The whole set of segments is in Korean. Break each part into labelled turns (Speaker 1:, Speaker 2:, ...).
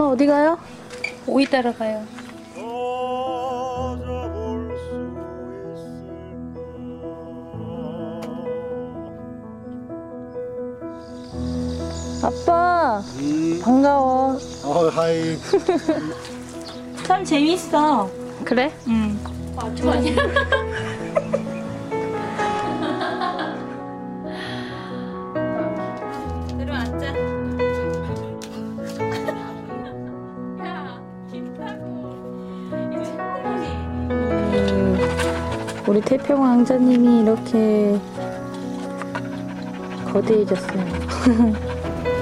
Speaker 1: 엄마 어디 가요? 오이 따러 가요. 아빠 반가워.
Speaker 2: 하이.
Speaker 1: 참 재밌어. 그래? 응. 아줌 아니야? 들어앉자. 야, 김타고. 우리 태평 왕자님이 이렇게 거대해졌어요.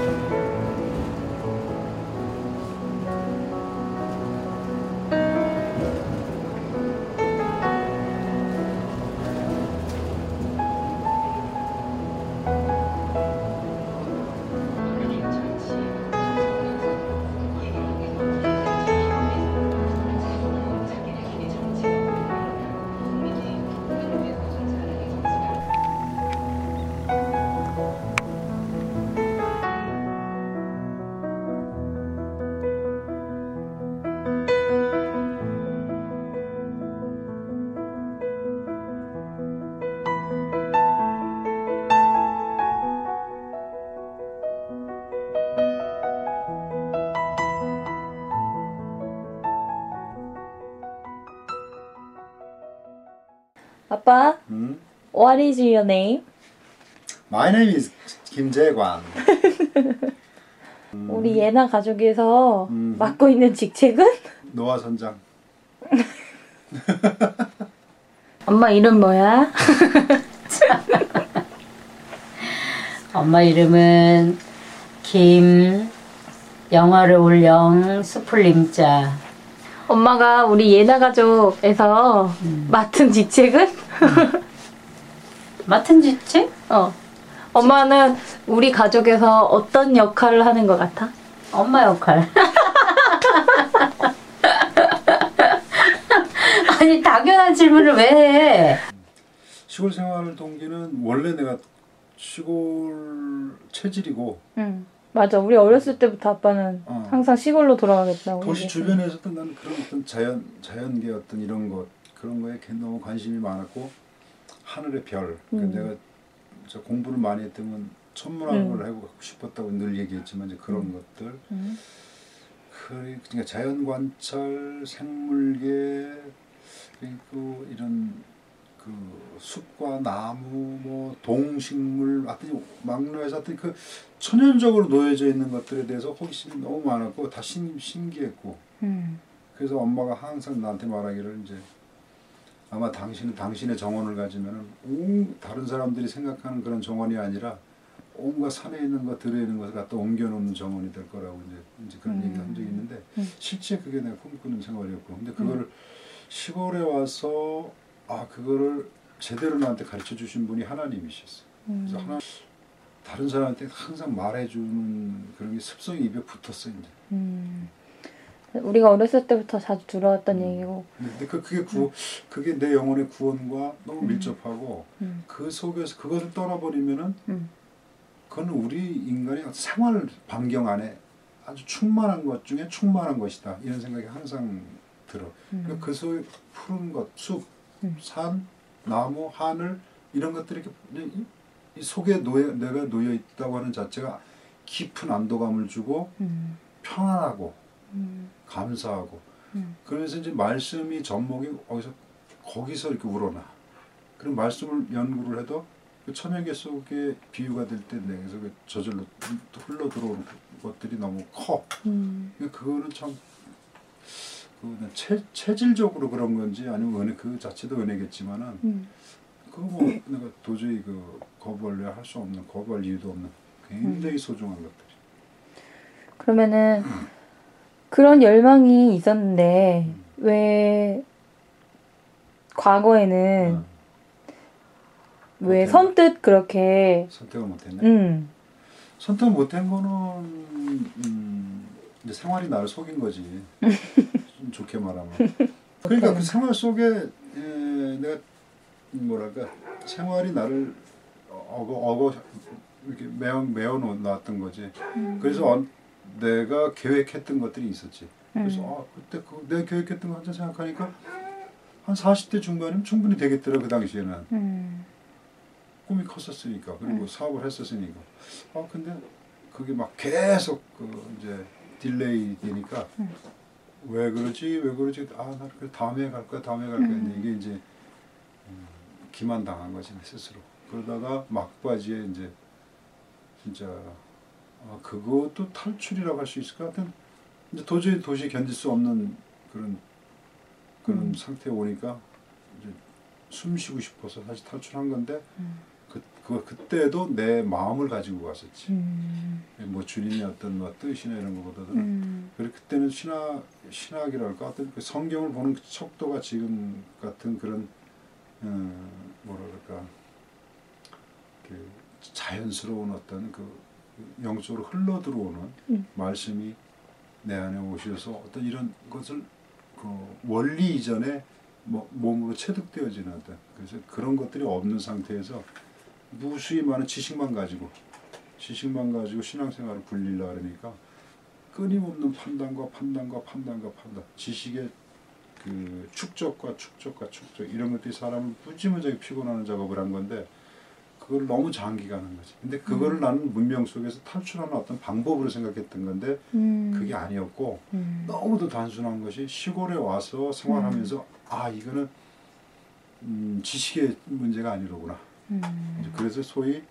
Speaker 1: 아빠, what is your name?
Speaker 2: My name is 김재관.
Speaker 1: 우리 예나 가족에서 맡고 있는 직책은?
Speaker 2: 노아 선장.
Speaker 1: 엄마 이름 뭐야?
Speaker 3: 엄마 이름은 영어를 올영 수풀림자.
Speaker 1: 엄마가 우리 예나 가족에서 맡은 직책은?
Speaker 3: 맡은 직책?
Speaker 1: 엄마는 우리 가족에서 어떤 역할을 하는 것 같아?
Speaker 3: 엄마 역할. 아니 당연한 질문을 왜 해?
Speaker 2: 시골 생활 동기는 원래 내가 시골 체질이고.
Speaker 1: 맞아. 우리 어렸을 때부터 아빠는 항상 시골로 돌아가겠다고.
Speaker 2: 도시 주변에서도 나는 그런 어떤 자연계 어떤 이런 것 그런 거에 너무 관심이 많았고 하늘의 별. 그러니까 내가 저 공부를 많이 했던 천문학을 하고 싶었다고 늘 얘기했지만 이제 그런 것들. 그러니까 자연 관찰, 생물계 그리고 이런 그 숲과 나무, 뭐 동식물, 하여튼 막루에서 하여튼 그 천연적으로 놓여져 있는 것들에 대해서 호기심이 너무 많았고 다 신기했고. 그래서 엄마가 항상 나한테 말하기를 이제 아마 당신은 당신의 정원을 가지면은 다른 사람들이 생각하는 그런 정원이 아니라 온갖 산에 있는 것, 들에 있는 것을 갖다 옮겨놓는 정원이 될 거라고 이제 그런 얘기 한 적이 있는데 실제 그게 내가 꿈꾸는 생활이었고. 근데 그거를 시골에 와서 그거를 제대로 나한테 가르쳐 주신 분이 하나님이셨어요. 그래서 다른 사람한테 항상 말해주는 그런 게 습성이 입에 붙었어 이제.
Speaker 1: 우리가 어렸을 때부터 자주 들어왔던 얘기고.
Speaker 2: 근데 그게 내 영혼의 구원과 너무 밀접하고 그 속에서 그것을 떠나버리면은 그건 우리 인간의 생활 반경 안에 아주 충만한 것 중에 충만한 것이다 이런 생각이 항상 들어. 그러니까 그 속에 푸른 것, 숲, 산, 나무, 하늘 이런 것들이 이 속에 내가 놓여 있다고 하는 자체가 깊은 안도감을 주고 평안하고 감사하고 그러면서 이제 말씀이 전목이 거기서 이렇게 우러나. 그런 말씀을 연구를 해도 그 천연계 속에 비유가 될 때 내에서 저절로 흘러 들어오는 것들이 너무 커. 그거는 참 체질적으로 그런 건지 아니면 은혜 그 자체도 은혜겠지만은 그거 뭐 내가 도저히 거부하려 할 수 없는 거부할 이유도 없는 굉장히 소중한 것들이.
Speaker 1: 그러면은 그런 열망이 있었는데 왜 과거에는 왜 선뜻 그렇게
Speaker 2: 선택을 못했네. 선택 못한 거는 이제 생활이 나를 속인 거지. 좀 좋게 말하면. 그러니까 그 생활 속에 내가 뭐랄까 생활이 나를 이렇게 메어 놓았던 거지. 그래서 내가 계획했던 것들이 있었지. 그래서 그때 내가 계획했던 거 한번 생각하니까 한 40대 중반이면 충분히 되겠더라 그 당시에는. 꿈이 컸었으니까 그리고 사업을 했었으니까. 근데 그게 막 계속 이제 딜레이 되니까 왜 그러지 나 그래 다음에 갈 거야 근데 이게 이제 기만당한 거지 내 스스로. 그러다가 막바지에 이제 진짜 그것도 탈출이라고 할 수 있을 것 같은 이제 도저히 견딜 수 없는 그런 상태에 오니까 이제 숨 쉬고 싶어서 다시 탈출한 건데 그때도 내 마음을 가지고 갔었지. 뭐 주님의 어떤 뭐 뜻이나 이런 것보다는 그리고 그때는 신학이랄까 어떤 그 성경을 보는 그 척도가 지금 같은 그런 뭐랄까 그 자연스러운 어떤 그 영적으로 흘러 들어오는 말씀이 내 안에 오셔서 어떤 이런 것을 그 원리 이전에 몸으로 체득되어지는 어떤 그래서 그런 것들이 없는 상태에서 무수히 많은 지식만 가지고 신앙생활을 굴리려 그러니까 끊임없는 판단 지식의 그 축적 이런 것들이 사람을 무지무지하게 피곤하는 작업을 한 건데 그걸 너무 장기간 한 거지. 근데 그거를 나는 문명 속에서 탈출하는 어떤 방법으로 생각했던 건데 그게 아니었고 너무도 단순한 것이 시골에 와서 생활하면서 이거는 지식의 문제가 아니로구나. 그래서 소위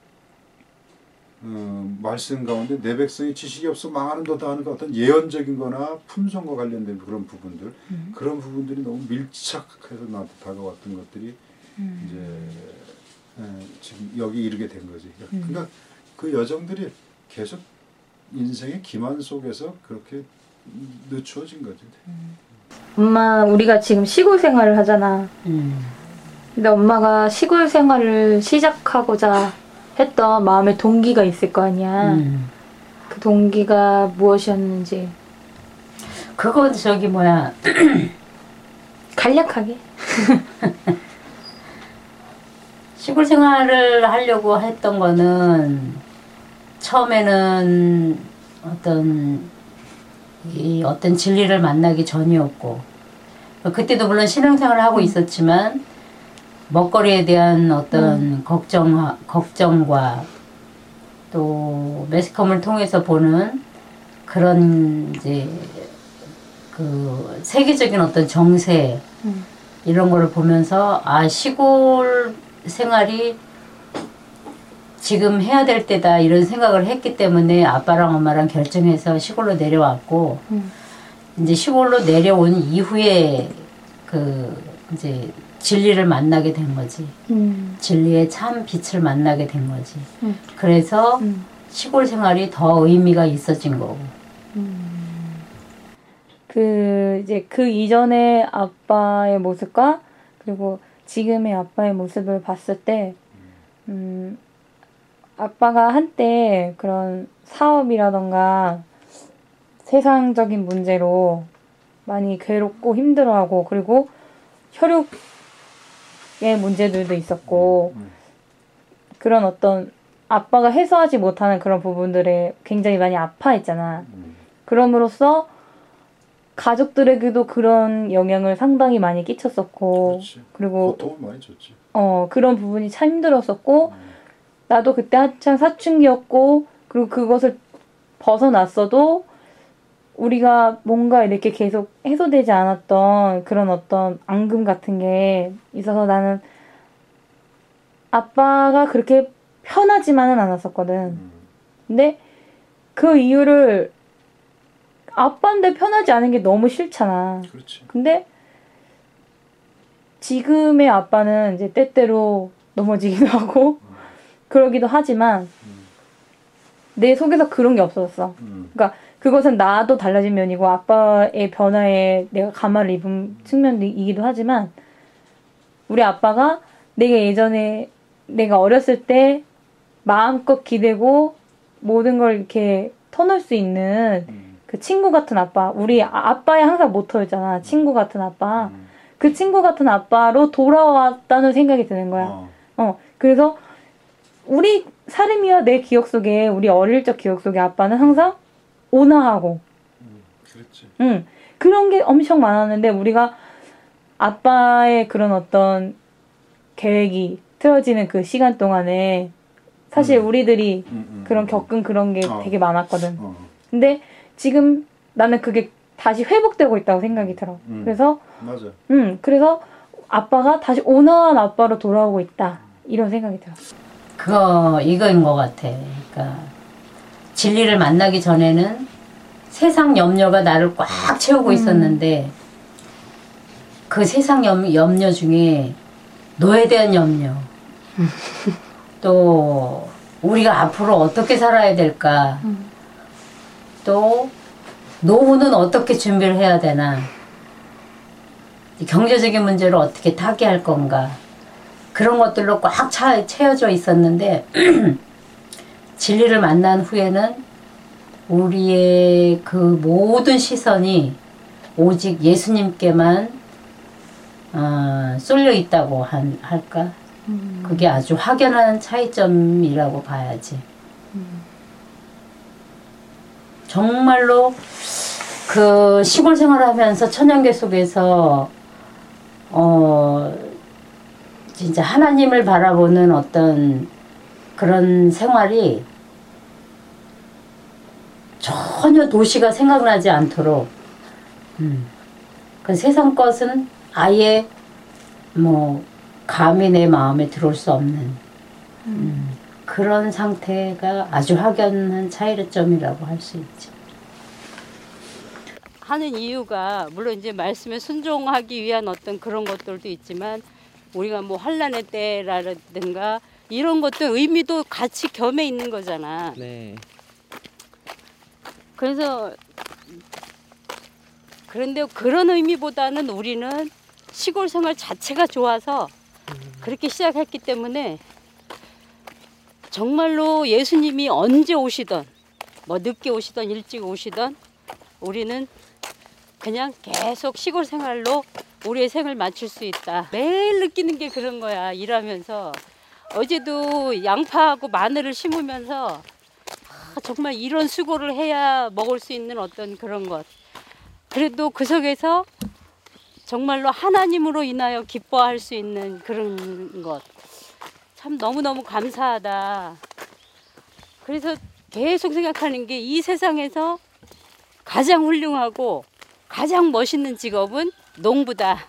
Speaker 2: 말씀 가운데 내 백성이 지식이 없어 망하는도다 하는 어떤 예언적인 거나 품성과 관련된 그런 부분들 그런 부분들이 너무 밀착해서 나한테 다가왔던 것들이 이제 지금 여기 이르게 된 거지. 그러니까 그 여정들이 계속 인생의 기만 속에서 그렇게 늦춰진 거지.
Speaker 1: 엄마, 우리가 지금 시골 생활을 하잖아. 근데 엄마가 시골 생활을 시작하고자 했던 마음의 동기가 있을 거 아니야. 그 동기가 무엇이었는지.
Speaker 3: 그건 저기 뭐야.
Speaker 1: 간략하게.
Speaker 3: 시골 생활을 하려고 했던 거는 처음에는 어떤 진리를 만나기 전이었고 그때도 물론 신앙생활을 하고 있었지만 먹거리에 대한 어떤 걱정과 또 매스컴을 통해서 보는 그런 이제 그 세계적인 어떤 정세 이런 거를 보면서 시골 생활이 지금 해야 될 때다 이런 생각을 했기 때문에 아빠랑 엄마랑 결정해서 시골로 내려왔고 이제 시골로 내려온 이후에 그 이제 진리를 만나게 된 거지. 진리의 참 빛을 만나게 된 거지. 그래서 시골 생활이 더 의미가 있어진 거고.
Speaker 1: 이제 그 이전의 아빠의 모습과 그리고 지금의 아빠의 모습을 봤을 때, 아빠가 한때 그런 사업이라던가 세상적인 문제로 많이 괴롭고 힘들어하고 그리고 혈육의 문제들도 있었고 그런 어떤 아빠가 해소하지 못하는 그런 부분들에 굉장히 많이 아파했잖아. 그럼으로써 가족들에게도 그런 영향을 상당히 많이 끼쳤었고
Speaker 2: 그렇지.
Speaker 1: 그리고
Speaker 2: 도움 많이 줬지.
Speaker 1: 그런 부분이 참 힘들었었고 나도 그때 한창 사춘기였고 그리고 그것을 벗어났어도 우리가 뭔가 이렇게 계속 해소되지 않았던 그런 어떤 앙금 같은 게 있어서 나는 아빠가 그렇게 편하지만은 않았었거든. 근데 그 이유를 아빠인데 편하지 않은 게 너무 싫잖아.
Speaker 2: 그렇지.
Speaker 1: 근데 지금의 아빠는 이제 때때로 넘어지기도 하고 그러기도 하지만 내 속에서 그런 게 없어졌어. 그러니까 그것은 나도 달라진 면이고 아빠의 변화에 내가 감화를 입은 측면이기도 하지만 우리 아빠가 내가 예전에 내가 어렸을 때 마음껏 기대고 모든 걸 이렇게 터놓을 수 있는 그 친구 같은 아빠, 우리 아빠의 항상 모토였잖아. 친구 같은 아빠. 그 친구 같은 아빠로 돌아왔다는 생각이 드는 거야. 그래서 우리 사림이와 내 기억 속에 우리 어릴 적 기억 속에 아빠는 항상 온화하고
Speaker 2: 그렇지.
Speaker 1: 그런 게 엄청 많았는데 우리가 아빠의 그런 어떤 계획이 틀어지는 그 시간 동안에 사실 우리들이 그런 겪은 그런 게 되게 많았거든. 근데 지금 나는 그게 다시 회복되고 있다고 생각이 들어. 그래서
Speaker 2: 맞아.
Speaker 1: 그래서 아빠가 다시 온화한 아빠로 돌아오고 있다. 이런 생각이 들어.
Speaker 3: 그거 이거인 것 같아. 그러니까 진리를 만나기 전에는 세상 염려가 나를 꽉 채우고 있었는데 그 세상 염려 중에 너에 대한 염려 또 우리가 앞으로 어떻게 살아야 될까 또 노후는 어떻게 준비를 해야 되나 경제적인 문제를 어떻게 타개할 건가 그런 것들로 꽉 채워져 있었는데 진리를 만난 후에는 우리의 그 모든 시선이 오직 예수님께만 쏠려 있다고 할까? 그게 아주 확연한 차이점이라고 봐야지. 정말로 그 시골 생활하면서 천연계 속에서 진짜 하나님을 바라보는 어떤 그런 생활이 전혀 도시가 생각나지 않도록 그 세상 것은 아예 뭐 감히 내 마음에 들어올 수 없는 그런 상태가 아주 확연한 차이점이라고 할 수 있죠. 하는 이유가 물론 이제 말씀에 순종하기 위한 어떤 그런 것들도 있지만 우리가 뭐 환난의 때라든가 이런 것도 의미도 같이 겸해 있는 거잖아.
Speaker 4: 네.
Speaker 3: 그래서 그런데 그런 의미보다는 우리는 시골 생활 자체가 좋아서 그렇게 시작했기 때문에 정말로 예수님이 언제 오시던 뭐 늦게 오시던 일찍 오시던 우리는 그냥 계속 시골 생활로 우리의 생을 마칠 수 있다. 매일 느끼는 게 그런 거야. 일하면서 어제도 양파하고 마늘을 심으면서 정말 이런 수고를 해야 먹을 수 있는 어떤 그런 것. 그래도 그 속에서 정말로 하나님으로 인하여 기뻐할 수 있는 그런 것. 참 너무너무 감사하다. 그래서 계속 생각하는 게 이 세상에서 가장 훌륭하고 가장 멋있는 직업은 농부다.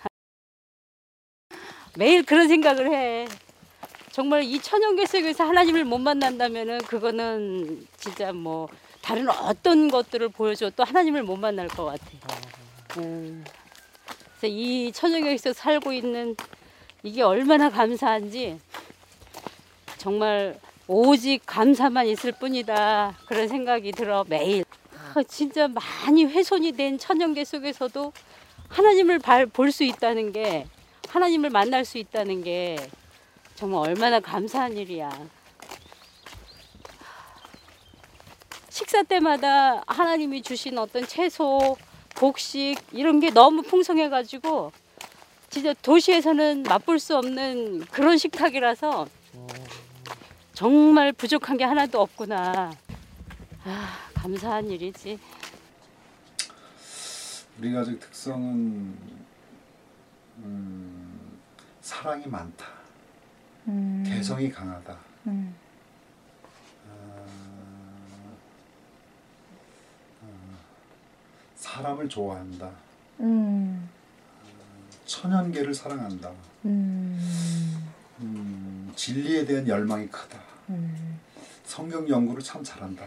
Speaker 3: 매일 그런 생각을 해. 정말 이 천연계 속에서 하나님을 못 만난다면은 그거는 진짜 뭐 다른 어떤 것들을 보여줘도 하나님을 못 만날 것 같아. 그래서 이 천연계에서 살고 있는 이게 얼마나 감사한지 정말 오직 감사만 있을 뿐이다. 그런 생각이 들어 매일. 진짜 많이 훼손이 된 천연계 속에서도 하나님을 볼 수 있다는 게 하나님을 만날 수 있다는 게 정말 얼마나 감사한 일이야. 식사 때마다 하나님이 주신 어떤 채소, 곡식 이런 게 너무 풍성해가지고 진짜 도시에서는 맛볼 수 없는 그런 식탁이라서 정말 부족한 게 하나도 없구나. 감사한 일이지.
Speaker 2: 우리 가족 특성은 사랑이 많다. 개성이 강하다. 사람을 좋아한다. 천연계를 사랑한다. 진리에 대한 열망이 크다. 성경 연구를 참 잘한다.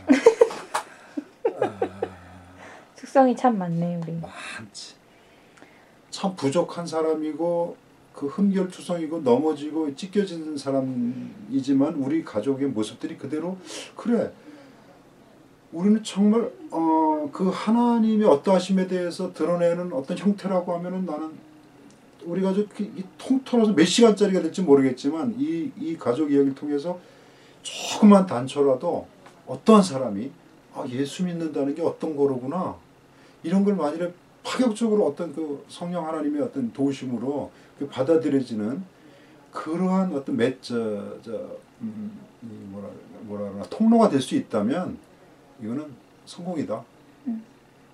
Speaker 1: 특성이 참 많네 우리.
Speaker 2: 많지. 참 부족한 사람이고 그 흠결투성이고 넘어지고 찢겨지는 사람이지만 우리 가족의 모습들이 그대로 그래. 우리는 정말 그 하나님의 어떠하심에 대해서 드러내는 어떤 형태라고 하면은 나는 우리 가족 통틀어서 몇 시간짜리가 될지 모르겠지만 이 가족 이야기를 통해서 조그만 단초라도 어떠한 사람이 예수 믿는다는 게 어떤 거로구나 이런 걸 만일에 파격적으로 어떤 그 성령 하나님의 어떤 도우심으로 받아들여지는 그러한 어떤 뭐라 그러나 통로가 될 수 있다면 이거는 성공이다.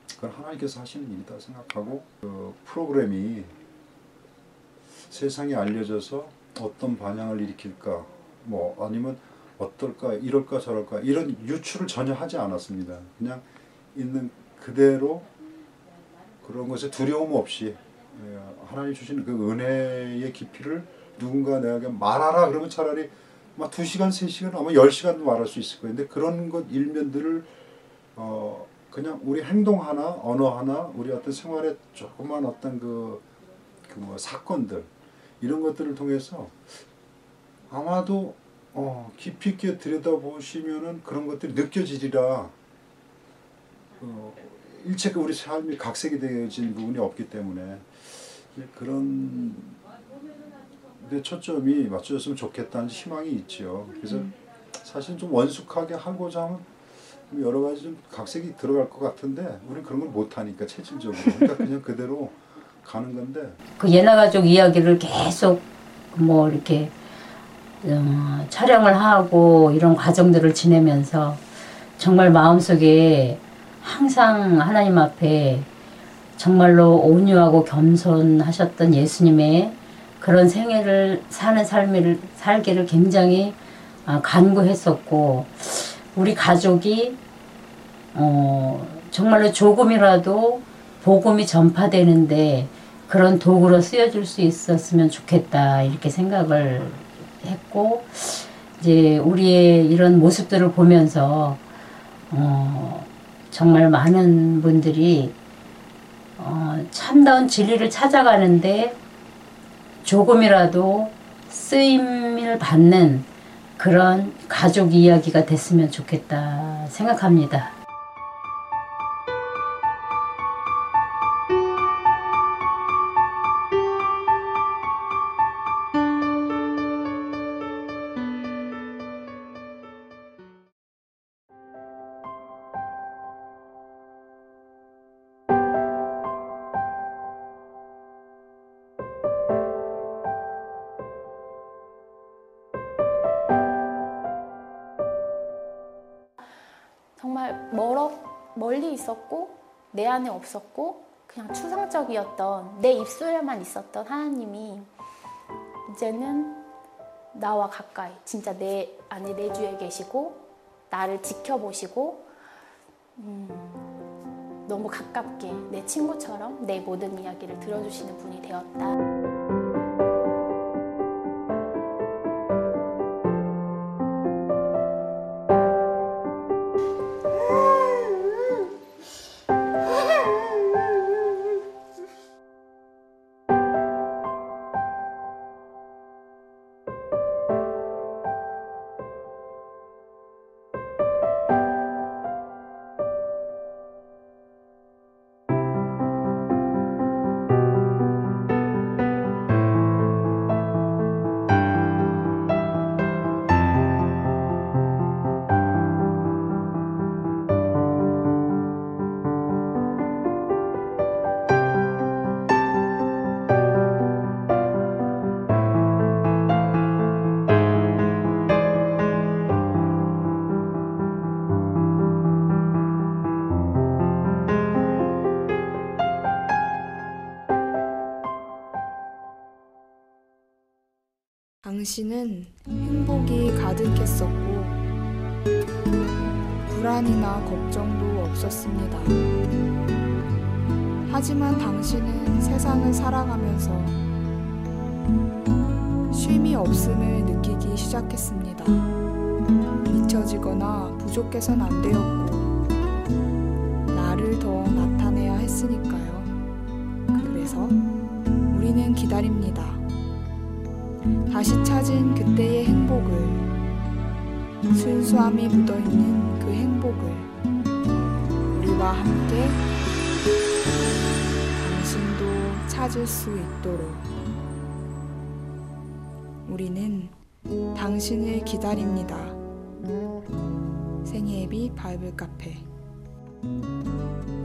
Speaker 2: 그건 하나님께서 하시는 일이다 생각하고 그 프로그램이 세상에 알려져서 어떤 반향을 일으킬까 뭐 아니면 어떨까 이럴까 저럴까 이런 유추를 전혀 하지 않았습니다. 그냥 있는 그대로 그런 것에 두려움 없이 하나님 주시는 그 은혜의 깊이를 누군가 내가 말하라 그러면 차라리 막 2시간, 3시간, 아마 10시간도 말할 수 있을 거예요. 근데 그런 것 일면들을 그냥 우리 행동 하나, 언어 하나, 우리 어떤 생활의 조그만 어떤 그 뭐 사건들 이런 것들을 통해서 아마도 깊이 있게 들여다보시면은 그런 것들이 느껴지리라. 일체 우리 삶이 각색이 되어진 부분이 없기 때문에 그런 데 초점이 맞춰졌으면 좋겠다는 희망이 있죠. 그래서 사실 좀 원숙하게 하고자 하면 여러 가지 좀 각색이 들어갈 것 같은데 우리는 그런 걸 못하니까 체질적으로 그러니까 그냥 그대로 가는 건데
Speaker 3: 그 예나가족 이야기를 계속 뭐 이렇게 촬영을 하고 이런 과정들을 지내면서 정말 마음속에 항상 하나님 앞에 정말로 온유하고 겸손하셨던 예수님의 그런 생애를 사는 살기를 굉장히 간구했었고 우리 가족이 정말로 조금이라도 복음이 전파되는데 그런 도구로 쓰여줄 수 있었으면 좋겠다 이렇게 생각을 했고 이제 우리의 이런 모습들을 보면서 정말 많은 분들이 참다운 진리를 찾아가는데 조금이라도 쓰임을 받는 그런 가족 이야기가 됐으면 좋겠다 생각합니다.
Speaker 4: 정말 멀리 있었고 내 안에 없었고 그냥 추상적이었던 내 입술에만 있었던 하나님이 이제는 나와 가까이 진짜 내 안에 내주에 계시고 나를 지켜보시고 너무 가깝게 내 친구처럼 내 모든 이야기를 들어주시는 분이 되었다.
Speaker 5: 당신은 행복이 가득했었고 불안이나 걱정도 없었습니다. 하지만 당신은 세상을 살아가면서 쉼이 없음을 느끼기 시작했습니다. 잊혀지거나 부족해선 안 되었고 나를 더 나타내야 했으니까요. 그래서 우리는 기다립니다. 다시 찾은 그때의 행복을, 순수함이 묻어있는 그 행복을 우리와 함께 당신도 찾을 수 있도록 우리는 당신을 기다립니다. 생애비 바이블 카페